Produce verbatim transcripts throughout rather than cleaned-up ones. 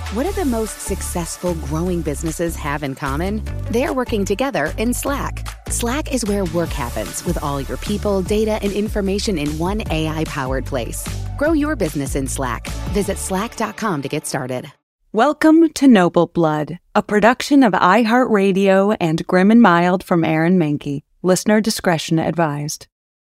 What do the most successful growing businesses have in common? They're working together in Slack. Slack is where work happens with all your people, data, and information in one A I-powered place. Grow your business in Slack. Visit slack dot com to get started. Welcome to Noble Blood, a production of iHeartRadio and Grim and Mild from Aaron Mahnke. Listener discretion advised.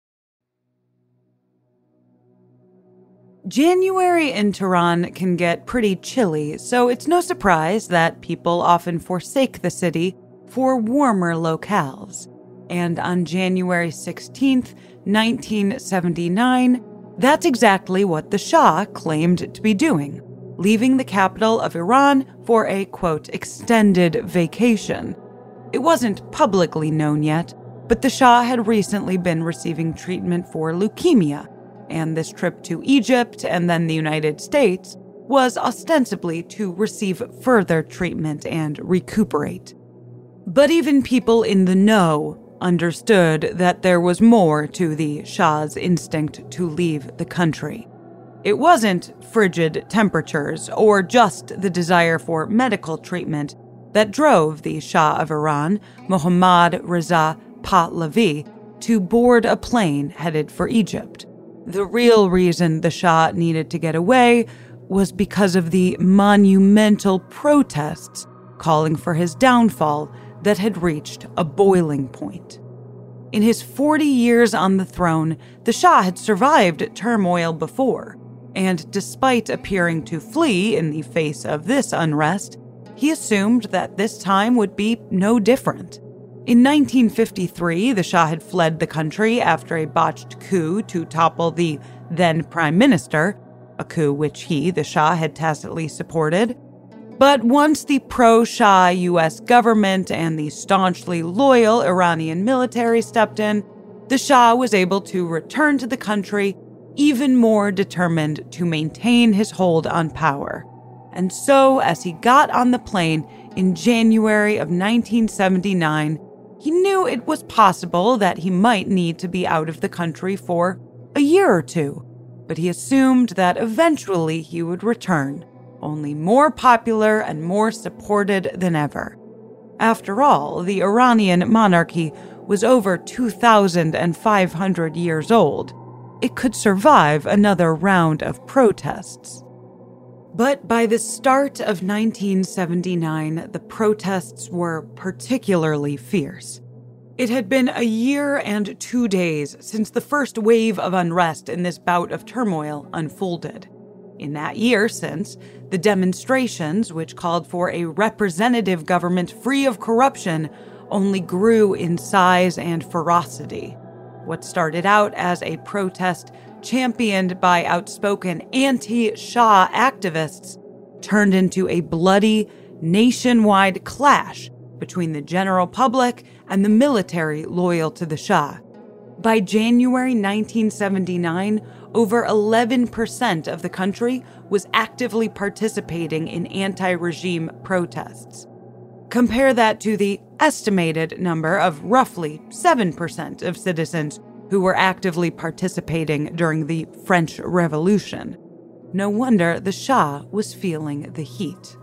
January in Tehran can get pretty chilly, so it's no surprise that people often forsake the city for warmer locales. And on January sixteenth, nineteen seventy-nine, that's exactly what the Shah claimed to be doing, leaving the capital of Iran for a, quote, extended vacation. It wasn't publicly known yet, but the Shah had recently been receiving treatment for leukemia, and this trip to Egypt and then the United States was ostensibly to receive further treatment and recuperate. But even people in the know understood that there was more to the Shah's instinct to leave the country. It wasn't frigid temperatures or just the desire for medical treatment that drove the Shah of Iran, Mohammad Reza Pahlavi, to board a plane headed for Egypt. The real reason the Shah needed to get away was because of the monumental protests calling for his downfall that had reached a boiling point. In his forty years on the throne, the Shah had survived turmoil before, and despite appearing to flee in the face of this unrest, he assumed that this time would be no different. In nineteen fifty-three, the Shah had fled the country after a botched coup to topple the then prime minister, a coup which he, the Shah, had tacitly supported. But once the pro-Shah U S government and the staunchly loyal Iranian military stepped in, the Shah was able to return to the country even more determined to maintain his hold on power. And so, as he got on the plane in January of nineteen seventy-nine, he knew it was possible that he might need to be out of the country for a year or two, but he assumed that eventually he would return, only more popular and more supported than ever. After all, the Iranian monarchy was over two thousand five hundred years old. It could survive another round of protests. But by the start of nineteen seventy-nine, the protests were particularly fierce. It had been a year and two days since the first wave of unrest in this bout of turmoil unfolded. In that year since, the demonstrations, which called for a representative government free of corruption, only grew in size and ferocity. What started out as a protest championed by outspoken anti-Shah activists turned into a bloody, nationwide clash between the general public and the military loyal to the Shah. By January nineteen seventy-nine, over eleven percent of the country was actively participating in anti-regime protests. Compare that to the estimated number of roughly seven percent of citizens who were actively participating during the French Revolution. No wonder the Shah was feeling the heat.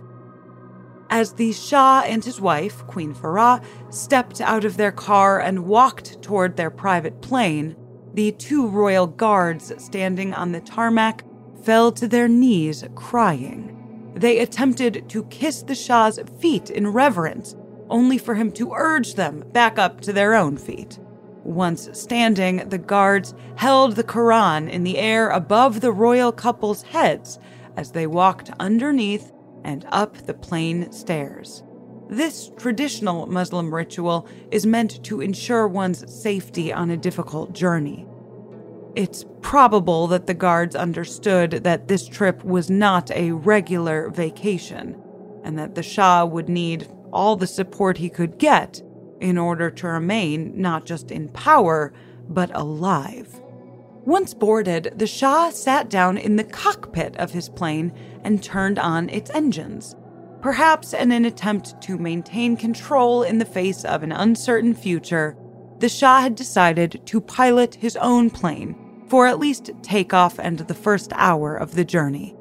As the Shah and his wife, Queen Farah, stepped out of their car and walked toward their private plane, the two royal guards standing on the tarmac fell to their knees crying. They attempted to kiss the Shah's feet in reverence, only for him to urge them back up to their own feet. Once standing, the guards held the Quran in the air above the royal couple's heads as they walked underneath and up the plane stairs. This traditional Muslim ritual is meant to ensure one's safety on a difficult journey. It's probable that the guards understood that this trip was not a regular vacation, and that the Shah would need all the support he could get in order to remain not just in power, but alive. Once boarded, the Shah sat down in the cockpit of his plane and turned on its engines, perhaps in an attempt to maintain control in the face of an uncertain future. The Shah had decided to pilot his own plane for at least takeoff and the first hour of the journey.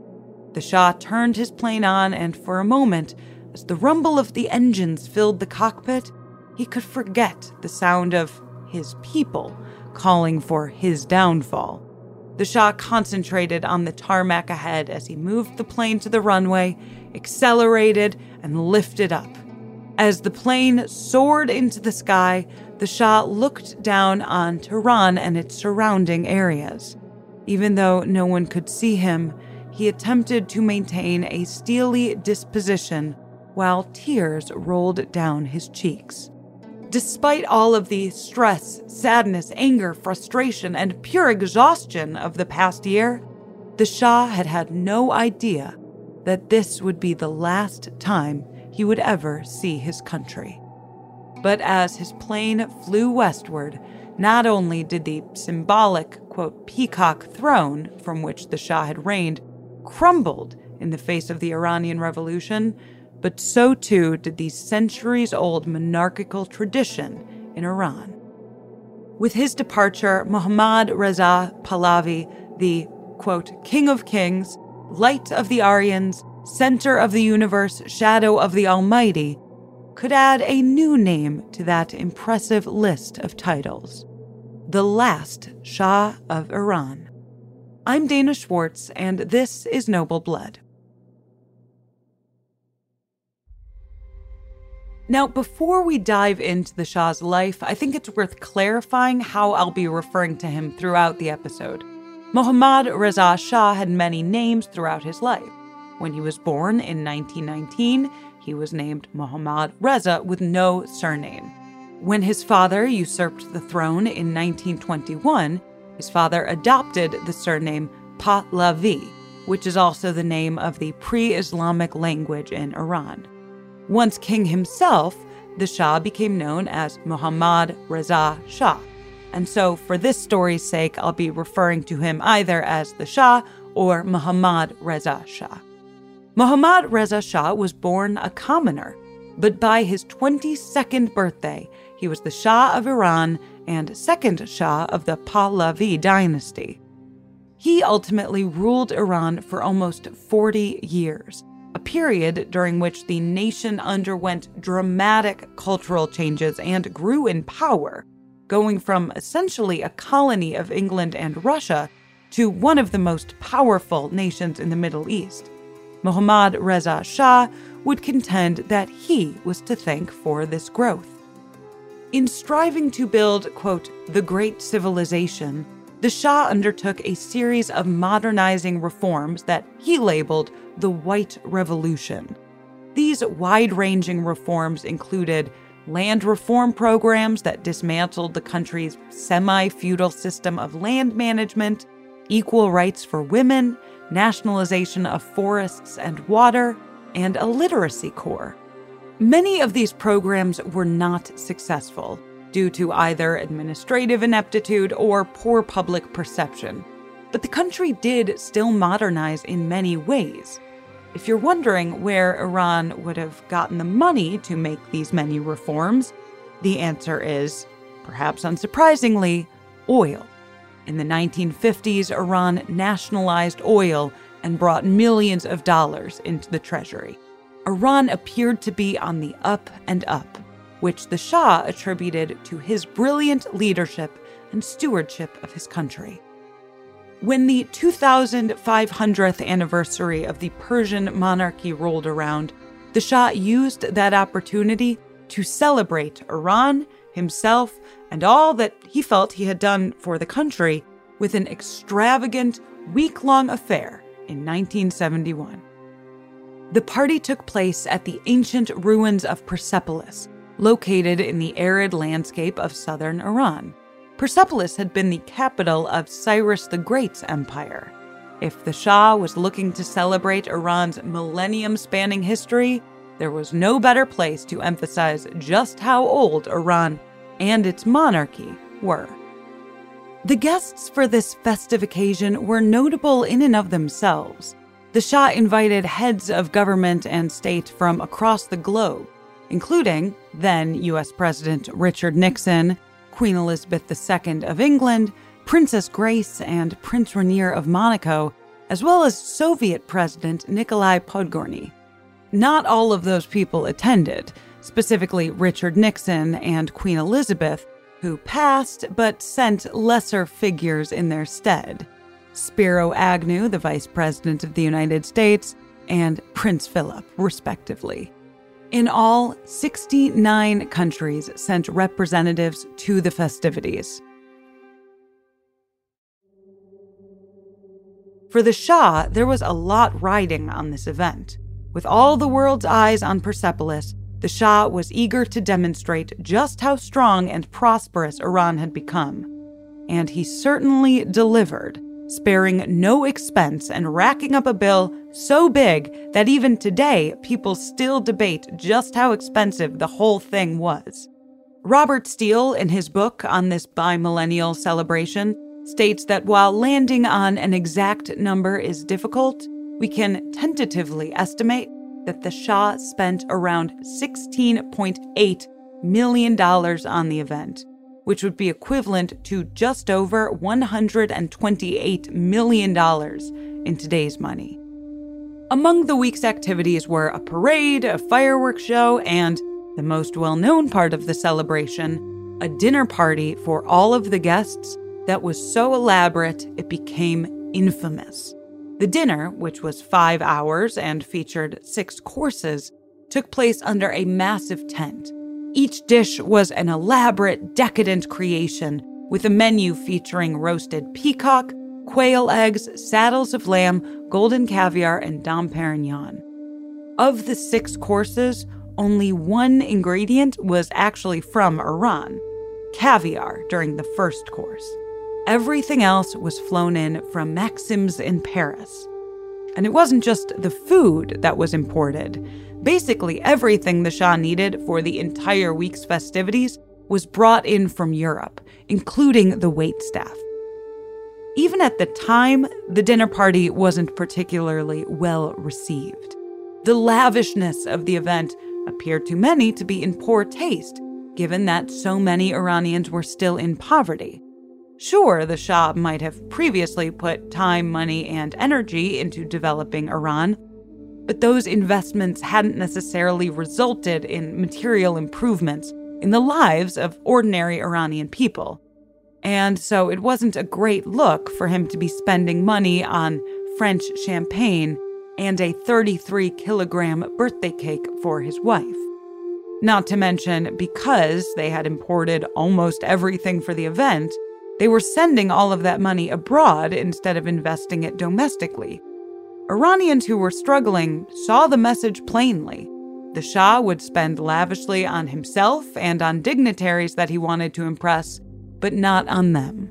The Shah turned his plane on, and for a moment, as the rumble of the engines filled the cockpit, he could forget the sound of his people calling for his downfall. The Shah concentrated on the tarmac ahead as he moved the plane to the runway, accelerated, and lifted up. As the plane soared into the sky, the Shah looked down on Tehran and its surrounding areas. Even though no one could see him, he attempted to maintain a steely disposition while tears rolled down his cheeks. Despite all of the stress, sadness, anger, frustration, and pure exhaustion of the past year, the Shah had had no idea that this would be the last time he would ever see his country. But as his plane flew westward, not only did the symbolic, quote, peacock throne from which the Shah had reigned crumbled in the face of the Iranian Revolution, but so too did the centuries-old monarchical tradition in Iran. With his departure, Mohammad Reza Pahlavi, the, quote, king of kings, light of the Aryans, center of the universe, shadow of the Almighty, could add a new name to that impressive list of titles: the last Shah of Iran. I'm Dana Schwartz, and this is Noble Blood. Now, before we dive into the Shah's life, I think it's worth clarifying how I'll be referring to him throughout the episode. Mohammad Reza Shah had many names throughout his life. When he was born in nineteen nineteen, he was named Mohammad Reza with no surname. When his father usurped the throne in nineteen twenty-one, his father adopted the surname Pahlavi, which is also the name of the pre-Islamic language in Iran. Once king himself, the Shah became known as Mohammad Reza Shah. And so, for this story's sake, I'll be referring to him either as the Shah or Mohammad Reza Shah. Mohammad Reza Shah was born a commoner, but by his twenty-second birthday, he was the Shah of Iran and second Shah of the Pahlavi dynasty. He ultimately ruled Iran for almost forty years, a period during which the nation underwent dramatic cultural changes and grew in power, going from essentially a colony of England and Russia to one of the most powerful nations in the Middle East. Mohammad Reza Shah would contend that he was to thank for this growth. In striving to build, quote, the great civilization, the Shah undertook a series of modernizing reforms that he labeled the White Revolution. These wide-ranging reforms included land reform programs that dismantled the country's semi-feudal system of land management, equal rights for women, nationalization of forests and water, and a literacy corps. Many of these programs were not successful due to either administrative ineptitude or poor public perception. But the country did still modernize in many ways. If you're wondering where Iran would have gotten the money to make these many reforms, the answer is, perhaps unsurprisingly, oil. In the nineteen fifties, Iran nationalized oil and brought millions of dollars into the treasury. Iran appeared to be on the up and up, which the Shah attributed to his brilliant leadership and stewardship of his country. When the two thousand five hundredth anniversary of the Persian monarchy rolled around, the Shah used that opportunity to celebrate Iran, himself, and all that he felt he had done for the country with an extravagant, week-long affair in nineteen seventy-one. The party took place at the ancient ruins of Persepolis, located in the arid landscape of southern Iran. Persepolis had been the capital of Cyrus the Great's empire. If the Shah was looking to celebrate Iran's millennium-spanning history, there was no better place to emphasize just how old Iran and its monarchy were. The guests for this festive occasion were notable in and of themselves. The Shah invited heads of government and state from across the globe, including then U S President Richard Nixon, Queen Elizabeth the Second of England, Princess Grace, and Prince Rainier of Monaco, as well as Soviet President Nikolai Podgorny. Not all of those people attended, specifically Richard Nixon and Queen Elizabeth, who passed but sent lesser figures in their stead: Spiro Agnew, the Vice President of the United States, and Prince Philip, respectively. In all, sixty-nine countries sent representatives to the festivities. For the Shah, there was a lot riding on this event. With all the world's eyes on Persepolis, the Shah was eager to demonstrate just how strong and prosperous Iran had become. And he certainly delivered, sparing no expense and racking up a bill so big that even today, people still debate just how expensive the whole thing was. Robert Steele, in his book on this bimillennial celebration, states that while landing on an exact number is difficult, we can tentatively estimate that the Shah spent around sixteen point eight million dollars on the event, which would be equivalent to just over one hundred twenty-eight million dollars in today's money. Among the week's activities were a parade, a fireworks show, and, the most well-known part of the celebration, a dinner party for all of the guests that was so elaborate it became infamous. The dinner, which was five hours and featured six courses, took place under a massive tent. Each dish was an elaborate, decadent creation, with a menu featuring roasted peacock, quail eggs, saddles of lamb, golden caviar, and Dom Perignon. Of the six courses, only one ingredient was actually from Iran: caviar during the first course. Everything else was flown in from Maxim's in Paris. And it wasn't just the food that was imported. Basically, everything the Shah needed for the entire week's festivities was brought in from Europe, including the waitstaff. Even at the time, the dinner party wasn't particularly well received. The lavishness of the event appeared to many to be in poor taste, given that so many Iranians were still in poverty. Sure, the Shah might have previously put time, money, and energy into developing Iran, but those investments hadn't necessarily resulted in material improvements in the lives of ordinary Iranian people. And so it wasn't a great look for him to be spending money on French champagne and a thirty-three kilogram birthday cake for his wife. Not to mention, because they had imported almost everything for the event, they were sending all of that money abroad instead of investing it domestically. Iranians who were struggling saw the message plainly. The Shah would spend lavishly on himself and on dignitaries that he wanted to impress, but not on them.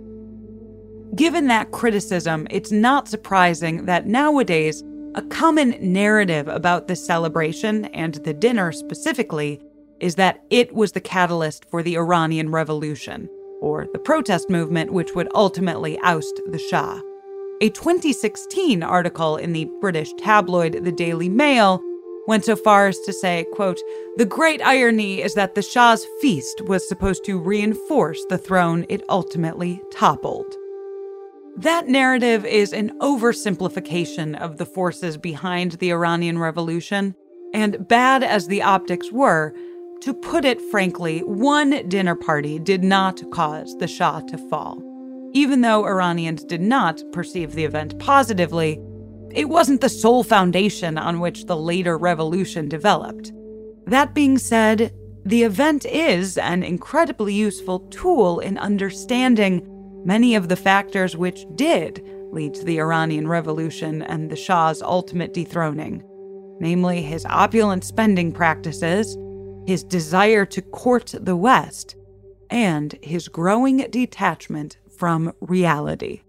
Given that criticism, it's not surprising that nowadays, a common narrative about this celebration, and the dinner specifically, is that it was the catalyst for the Iranian Revolution, or the protest movement which would ultimately oust the Shah. A twenty sixteen article in the British tabloid The Daily Mail went so far as to say, quote, "The great irony is that the Shah's feast was supposed to reinforce the throne it ultimately toppled." That narrative is an oversimplification of the forces behind the Iranian Revolution, and bad as the optics were, to put it frankly, one dinner party did not cause the Shah to fall. Even though Iranians did not perceive the event positively, it wasn't the sole foundation on which the later revolution developed. That being said, the event is an incredibly useful tool in understanding many of the factors which did lead to the Iranian Revolution and the Shah's ultimate dethroning, namely his opulent spending practices, his desire to court the West, and his growing detachment from reality.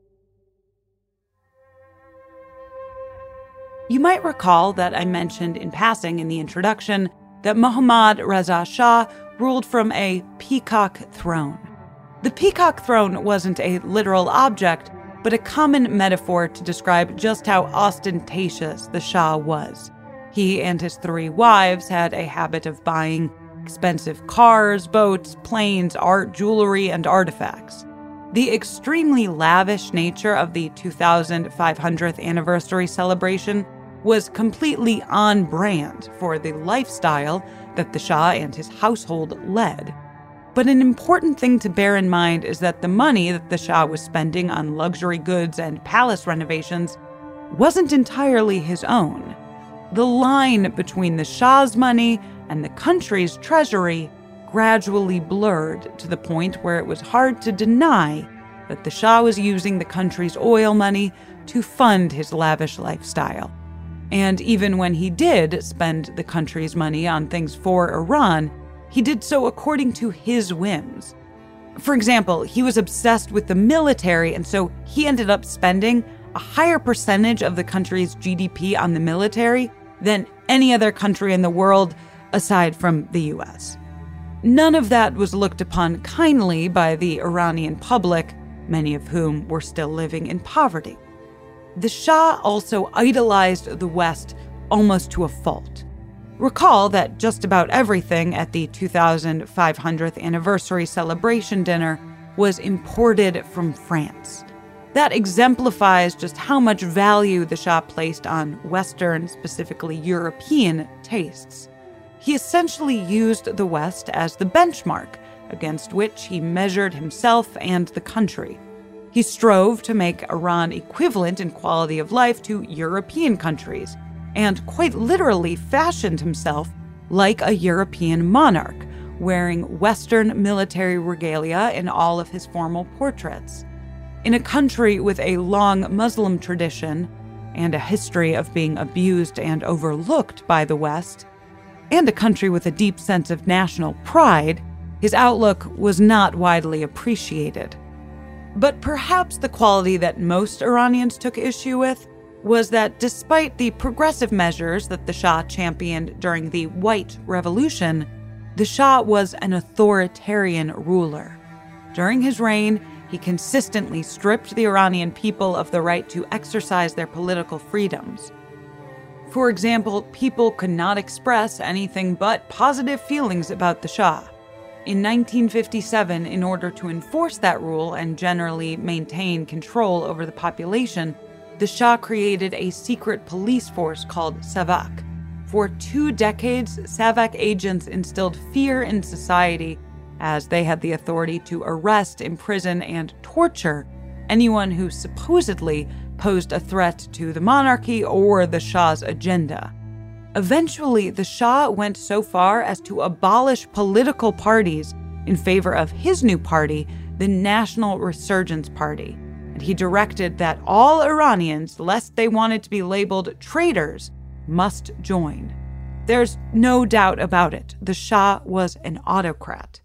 You might recall that I mentioned in passing in the introduction that Mohammad Reza Shah ruled from a peacock throne. The peacock throne wasn't a literal object, but a common metaphor to describe just how ostentatious the Shah was. He and his three wives had a habit of buying expensive cars, boats, planes, art, jewelry, and artifacts. The extremely lavish nature of the two thousand five hundredth anniversary celebration was completely on brand for the lifestyle that the Shah and his household led. But an important thing to bear in mind is that the money that the Shah was spending on luxury goods and palace renovations wasn't entirely his own. The line between the Shah's money and the country's treasury gradually blurred to the point where it was hard to deny that the Shah was using the country's oil money to fund his lavish lifestyle. And even when he did spend the country's money on things for Iran, he did so according to his whims. For example, he was obsessed with the military, and so he ended up spending a higher percentage of the country's G D P on the military than any other country in the world aside from the U S. None of that was looked upon kindly by the Iranian public, many of whom were still living in poverty. The Shah also idolized the West almost to a fault. Recall that just about everything at the two thousand five hundredth anniversary celebration dinner was imported from France. That exemplifies just how much value the Shah placed on Western, specifically European, tastes. He essentially used the West as the benchmark against which he measured himself and the country. He strove to make Iran equivalent in quality of life to European countries, and quite literally fashioned himself like a European monarch, wearing Western military regalia in all of his formal portraits. In a country with a long Muslim tradition and a history of being abused and overlooked by the West, and a country with a deep sense of national pride, his outlook was not widely appreciated. But perhaps the quality that most Iranians took issue with was that despite the progressive measures that the Shah championed during the White Revolution, the Shah was an authoritarian ruler. During his reign, he consistently stripped the Iranian people of the right to exercise their political freedoms. For example, people could not express anything but positive feelings about the Shah. In nineteen fifty-seven, in order to enforce that rule and generally maintain control over the population, the Shah created a secret police force called Savak. For two decades, Savak agents instilled fear in society as they had the authority to arrest, imprison, and torture anyone who supposedly posed a threat to the monarchy or the Shah's agenda. Eventually, the Shah went so far as to abolish political parties in favor of his new party, the National Resurgence Party, and he directed that all Iranians, lest they wanted to be labeled traitors, must join. There's no doubt about it, the Shah was an autocrat.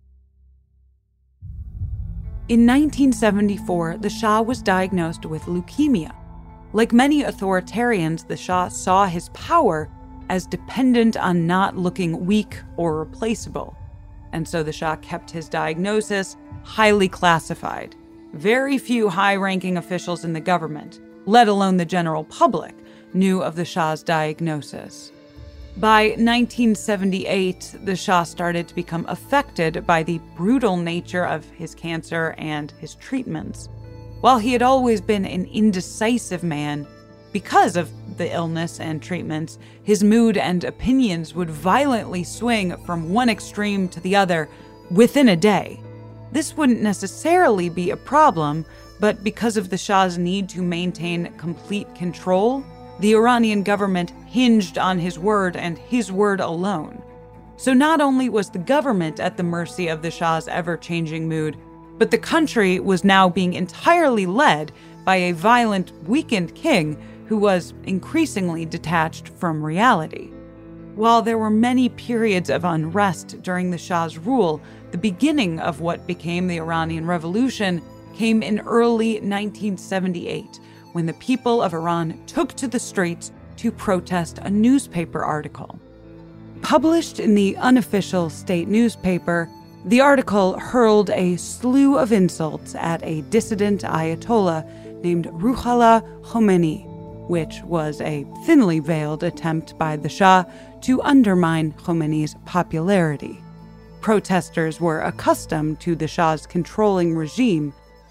In nineteen seventy-four, the Shah was diagnosed with leukemia. Like many authoritarians, the Shah saw his power as dependent on not looking weak or replaceable. And so the Shah kept his diagnosis highly classified. Very few high-ranking officials in the government, let alone the general public, knew of the Shah's diagnosis. By nineteen seventy-eight, the Shah started to become affected by the brutal nature of his cancer and his treatments. While he had always been an indecisive man, because of the illness and treatments, his mood and opinions would violently swing from one extreme to the other within a day. This wouldn't necessarily be a problem, but because of the Shah's need to maintain complete control, the Iranian government hinged on his word and his word alone. So not only was the government at the mercy of the Shah's ever-changing mood, but the country was now being entirely led by a violent, weakened king who was increasingly detached from reality. While there were many periods of unrest during the Shah's rule, the beginning of what became the Iranian Revolution came in early nineteen seventy-eight, when the people of Iran took to the streets to protest a newspaper article. Published in the unofficial state newspaper, the article hurled a slew of insults at a dissident Ayatollah named Ruhollah Khomeini, which was a thinly veiled attempt by the Shah to undermine Khomeini's popularity. Protesters were accustomed to the Shah's controlling regime,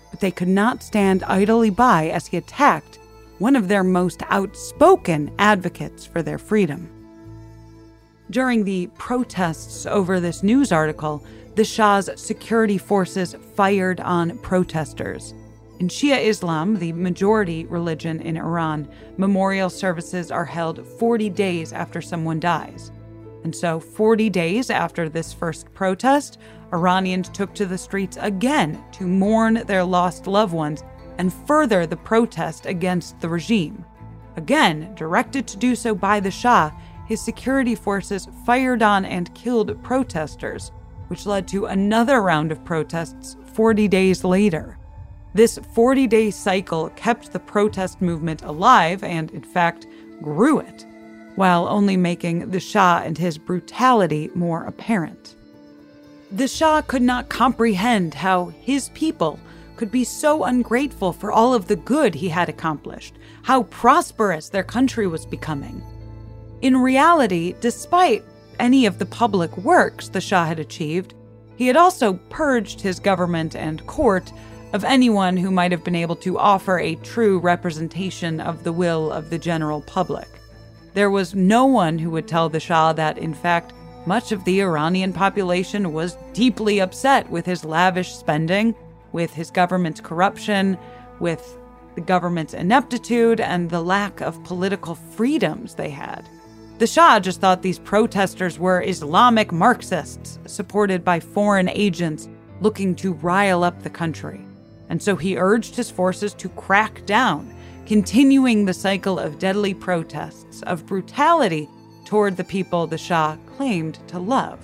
but they could not stand idly by as he attacked one of their most outspoken advocates for their freedom. During the protests over this news article, the Shah's security forces fired on protesters. In Shia Islam, the majority religion in Iran, memorial services are held forty days after someone dies. And so forty days after this first protest, Iranians took to the streets again to mourn their lost loved ones and further the protest against the regime. Again, directed to do so by the Shah, his security forces fired on and killed protesters, which led to another round of protests forty days later. This forty-day cycle kept the protest movement alive and, in fact, grew it, while only making the Shah and his brutality more apparent. The Shah could not comprehend how his people could be so ungrateful for all of the good he had accomplished, how prosperous their country was becoming. In reality, despite any of the public works the Shah had achieved, he had also purged his government and court of anyone who might have been able to offer a true representation of the will of the general public. There was no one who would tell the Shah that, in fact, much of the Iranian population was deeply upset with his lavish spending, with his government's corruption, with the government's ineptitude, and the lack of political freedoms they had. The Shah just thought these protesters were Islamic Marxists supported by foreign agents looking to rile up the country. And so he urged his forces to crack down, continuing the cycle of deadly protests, of brutality toward the people the Shah claimed to love.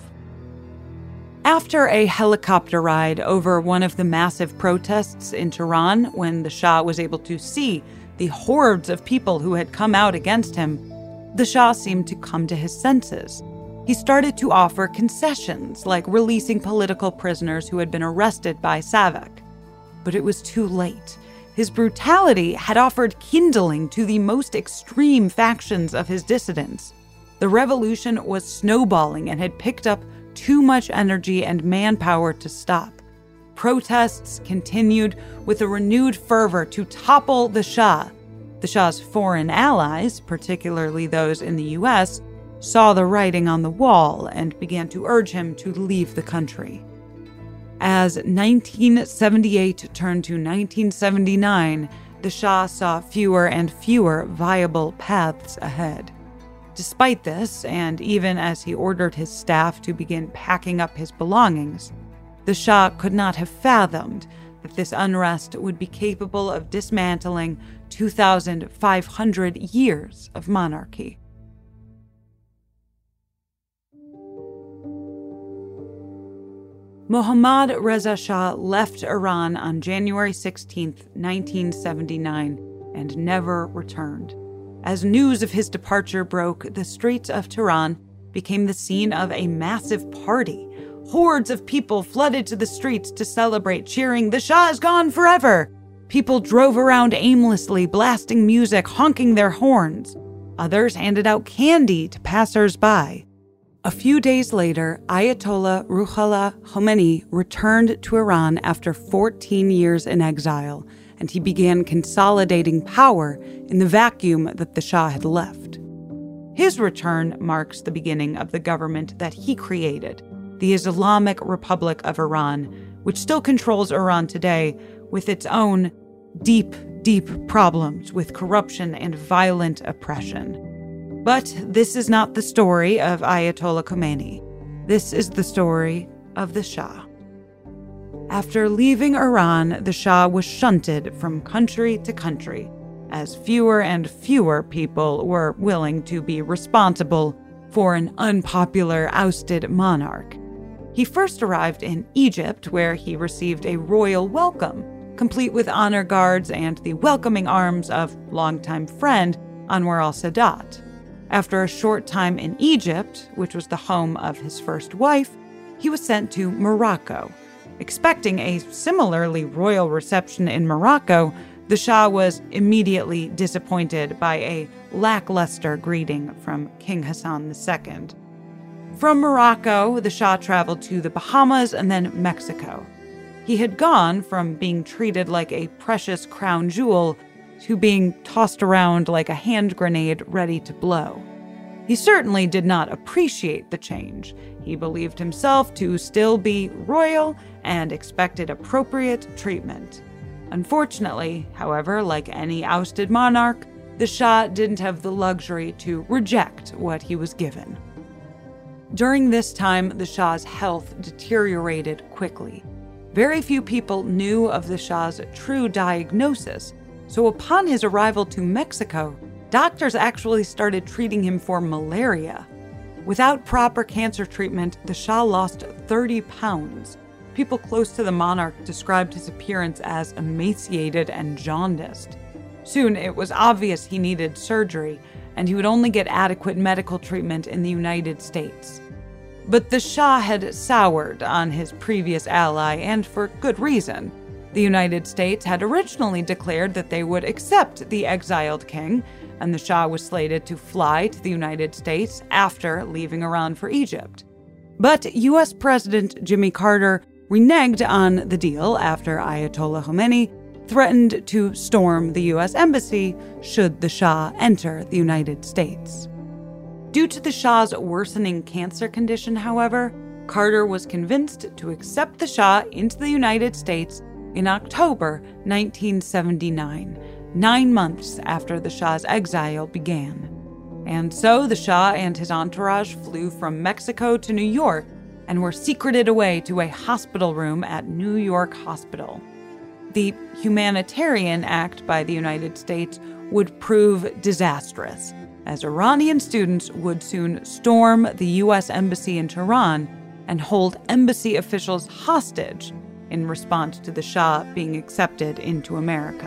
After a helicopter ride over one of the massive protests in Tehran, when the Shah was able to see the hordes of people who had come out against him, the Shah seemed to come to his senses. He started to offer concessions, like releasing political prisoners who had been arrested by Savak. But it was too late. His brutality had offered kindling to the most extreme factions of his dissidents. The revolution was snowballing and had picked up too much energy and manpower to stop. Protests continued with a renewed fervor to topple the Shah. The Shah's foreign allies, particularly those in the U S, saw the writing on the wall and began to urge him to leave the country. As nineteen seventy-eight turned to nineteen seventy-nine, the Shah saw fewer and fewer viable paths ahead. Despite this, and even as he ordered his staff to begin packing up his belongings, the Shah could not have fathomed that this unrest would be capable of dismantling two thousand five hundred years of monarchy. Mohammad Reza Shah left Iran on January sixteenth, nineteen seventy-nine, and never returned. As news of his departure broke, the streets of Tehran became the scene of a massive party. Hordes of people flooded to the streets to celebrate, cheering, "The Shah is gone forever!" People drove around aimlessly, blasting music, honking their horns. Others handed out candy to passers-by. A few days later, Ayatollah Ruhollah Khomeini returned to Iran after fourteen years in exile, and he began consolidating power in the vacuum that the Shah had left. His return marks the beginning of the government that he created, the Islamic Republic of Iran, which still controls Iran today with its own deep, deep problems with corruption and violent oppression. But this is not the story of Ayatollah Khomeini. This is the story of the Shah. After leaving Iran, the Shah was shunted from country to country, as fewer and fewer people were willing to be responsible for an unpopular ousted monarch. He first arrived in Egypt, where he received a royal welcome, complete with honor guards and the welcoming arms of longtime friend Anwar al-Sadat. After a short time in Egypt, which was the home of his first wife, he was sent to Morocco. Expecting a similarly royal reception in Morocco, the Shah was immediately disappointed by a lackluster greeting from King Hassan the Second. From Morocco, the Shah traveled to the Bahamas and then Mexico. He had gone from being treated like a precious crown jewel to being tossed around like a hand grenade ready to blow. He certainly did not appreciate the change. He believed himself to still be royal and expected appropriate treatment. Unfortunately, however, like any ousted monarch, the Shah didn't have the luxury to reject what he was given. During this time, the Shah's health deteriorated quickly. Very few people knew of the Shah's true diagnosis, so upon his arrival to Mexico, doctors actually started treating him for malaria. Without proper cancer treatment, the Shah lost thirty pounds. People close to the monarch described his appearance as emaciated and jaundiced. Soon, it was obvious he needed surgery, and he would only get adequate medical treatment in the United States. But the Shah had soured on his previous ally, and for good reason. The United States had originally declared that they would accept the exiled king, and the Shah was slated to fly to the United States after leaving Iran for Egypt. But U S President Jimmy Carter reneged on the deal after Ayatollah Khomeini threatened to storm the U S embassy should the Shah enter the United States. Due to the Shah's worsening cancer condition, however, Carter was convinced to accept the Shah into the United States in October nineteen seventy-nine, nine months after the Shah's exile began. And so the Shah and his entourage flew from Mexico to New York and were secreted away to a hospital room at New York Hospital. The humanitarian act by the United States would prove disastrous, as Iranian students would soon storm the U S Embassy in Tehran and hold embassy officials hostage in response to the Shah being accepted into America.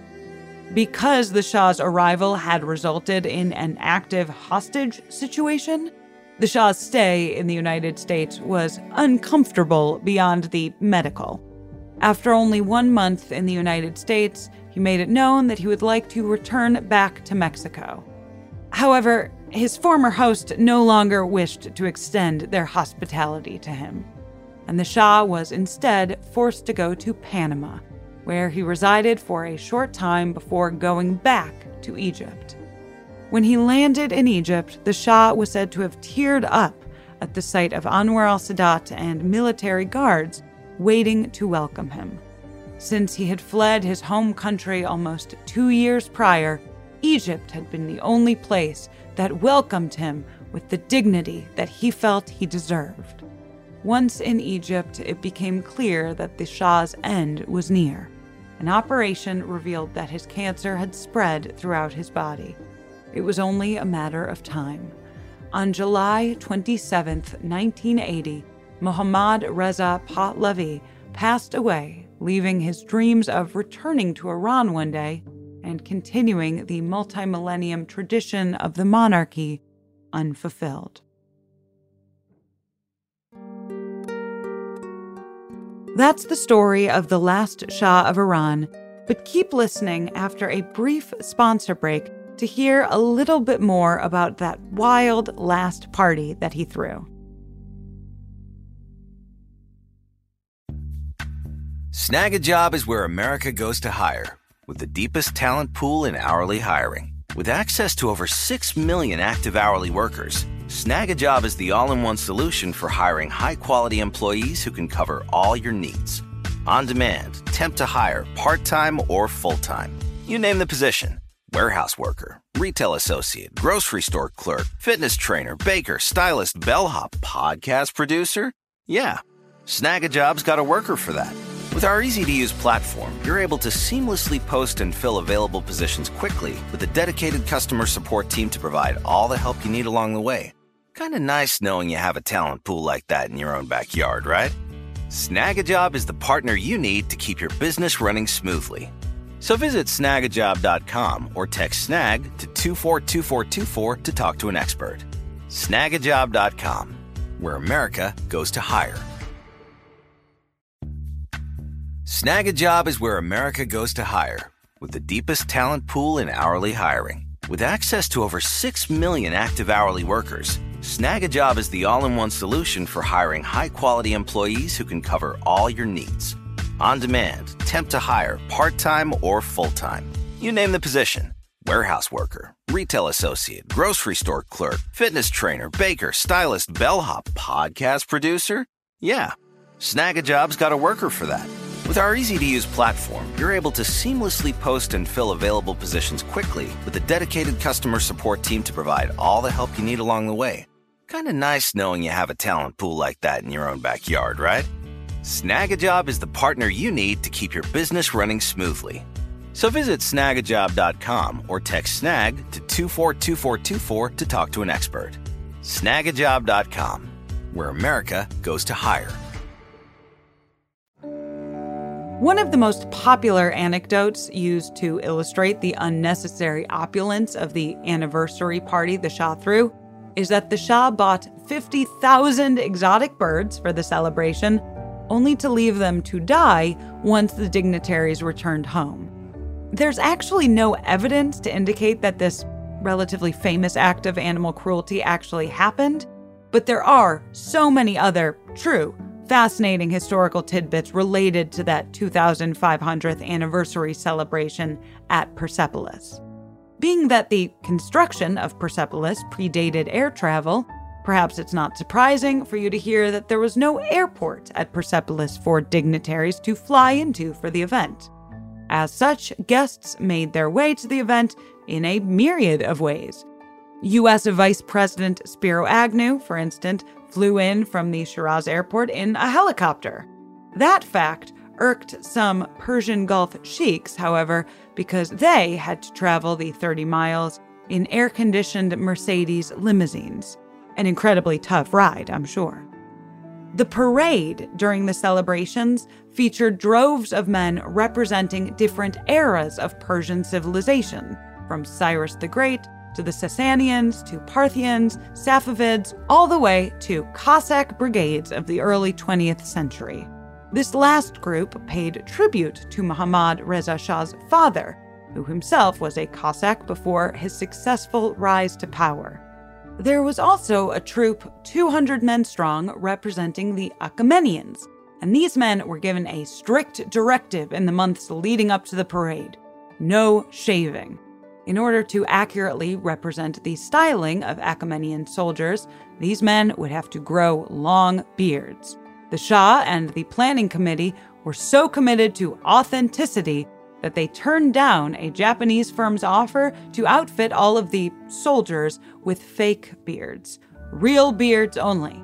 Because the Shah's arrival had resulted in an active hostage situation, the Shah's stay in the United States was uncomfortable beyond the medical. After only one month in the United States, he made it known that he would like to return back to Mexico. However, his former host no longer wished to extend their hospitality to him, and the Shah was instead forced to go to Panama, where he resided for a short time before going back to Egypt. When he landed in Egypt, the Shah was said to have teared up at the sight of Anwar al-Sadat and military guards waiting to welcome him. Since he had fled his home country almost two years prior, Egypt had been the only place that welcomed him with the dignity that he felt he deserved. Once in Egypt, it became clear that the Shah's end was near. An operation revealed that his cancer had spread throughout his body. It was only a matter of time. On July twenty-seventh, nineteen eighty, Mohammad Reza Pahlavi passed away, leaving his dreams of returning to Iran one day and continuing the multi-millennium tradition of the monarchy unfulfilled. That's the story of the last Shah of Iran, but keep listening after a brief sponsor break to hear a little bit more about that wild last party that he threw. Snag a Job is where America goes to hire, with the deepest talent pool in hourly hiring. With access to over six million active hourly workers, Snag a Job is the all-in-one solution for hiring high-quality employees who can cover all your needs. On demand, temp to hire, part-time or full-time. You name the position. Warehouse worker, retail associate, grocery store clerk, fitness trainer, baker, stylist, bellhop, podcast producer. Yeah, Snag a Job's got a worker for that. With our easy-to-use platform, you're able to seamlessly post and fill available positions quickly with a dedicated customer support team to provide all the help you need along the way. Kind of nice knowing you have a talent pool like that in your own backyard, right? Snag a Job is the partner you need to keep your business running smoothly. So visit snag a job dot com or text SNAG to two four two four two four to talk to an expert. snag a job dot com, where America goes to hire. Snag a Job is where America goes to hire, with the deepest talent pool in hourly hiring. With access to over six million active hourly workers, Snag a Job is the all-in-one solution for hiring high-quality employees who can cover all your needs. On demand, temp to hire, part-time or full-time. You name the position. Warehouse worker, retail associate, grocery store clerk, fitness trainer, baker, stylist, bellhop, podcast producer. Yeah, Snag a Job's got a worker for that. With our easy-to-use platform, you're able to seamlessly post and fill available positions quickly with a dedicated customer support team to provide all the help you need along the way. Kind of nice knowing you have a talent pool like that in your own backyard, right? Snag a Job is the partner you need to keep your business running smoothly. So visit snag a job dot com or text SNAG to two four two four two four to talk to an expert. snag a job dot com, where America goes to hire. One of the most popular anecdotes used to illustrate the unnecessary opulence of the anniversary party the Shah threw is that the Shah bought fifty thousand exotic birds for the celebration, only to leave them to die once the dignitaries returned home. There's actually no evidence to indicate that this relatively famous act of animal cruelty actually happened, but there are so many other true, fascinating historical tidbits related to that two thousand five hundredth anniversary celebration at Persepolis. Being that the construction of Persepolis predated air travel, perhaps it's not surprising for you to hear that there was no airport at Persepolis for dignitaries to fly into for the event. As such, guests made their way to the event in a myriad of ways. U S Vice President Spiro Agnew, for instance, flew in from the Shiraz airport in a helicopter. That fact irked some Persian Gulf sheiks, however, because they had to travel the thirty miles in air-conditioned Mercedes limousines. An incredibly tough ride, I'm sure. The parade during the celebrations featured droves of men representing different eras of Persian civilization, from Cyrus the Great to the Sasanians, to Parthians, Safavids, all the way to Cossack brigades of the early twentieth century. This last group paid tribute to Muhammad Reza Shah's father, who himself was a Cossack before his successful rise to power. There was also a troop two hundred men strong representing the Achaemenians, and these men were given a strict directive in the months leading up to the parade: no shaving. In order to accurately represent the styling of Achaemenian soldiers, these men would have to grow long beards. The Shah and the planning committee were so committed to authenticity that they turned down a Japanese firm's offer to outfit all of the soldiers with fake beards. Real beards only.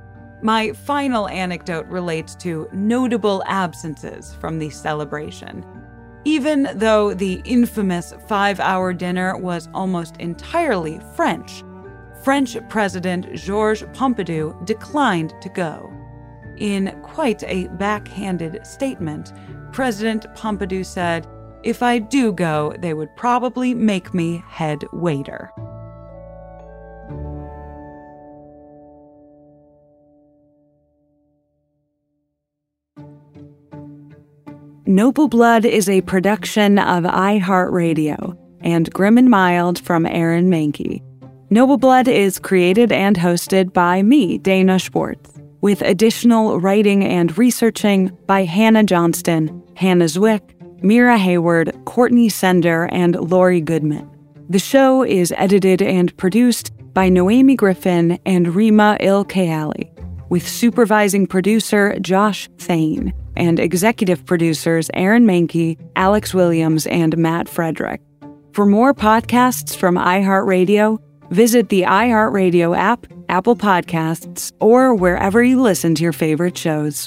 My final anecdote relates to notable absences from the celebration. Even though the infamous five-hour dinner was almost entirely French, French President Georges Pompidou declined to go. In quite a backhanded statement, President Pompidou said, "If I do go, they would probably make me head waiter." Noble Blood is a production of iHeartRadio and Grim and Mild from Aaron Mahnke. Noble Blood is created and hosted by me, Dana Schwartz, with additional writing and researching by Hannah Johnston, Hannah Zwick, Mira Hayward, Courtney Sender, and Lori Goodman. The show is edited and produced by Noemi Griffin and Rima Il-Kayali, with supervising producer Josh Thane and executive producers Aaron Mahnke, Alex Williams, and Matt Frederick. For more podcasts from iHeartRadio, visit the iHeartRadio app, Apple Podcasts, or wherever you listen to your favorite shows.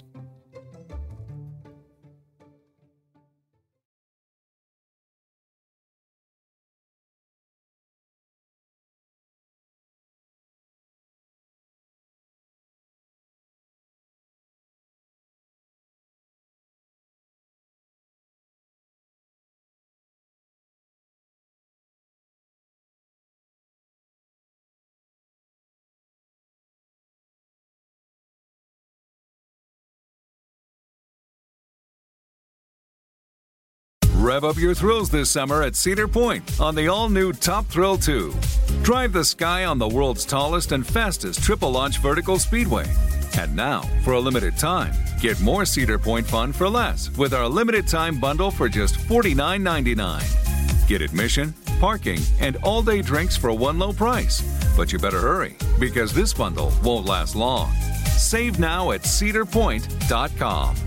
Rev up your thrills this summer at Cedar Point on the all-new Top Thrill two. Drive the sky on the world's tallest and fastest triple-launch vertical speedway. And now, for a limited time, get more Cedar Point fun for less with our limited time bundle for just forty-nine ninety-nine. Get admission, parking, and all-day drinks for one low price. But you better hurry, because this bundle won't last long. Save now at cedar point dot com.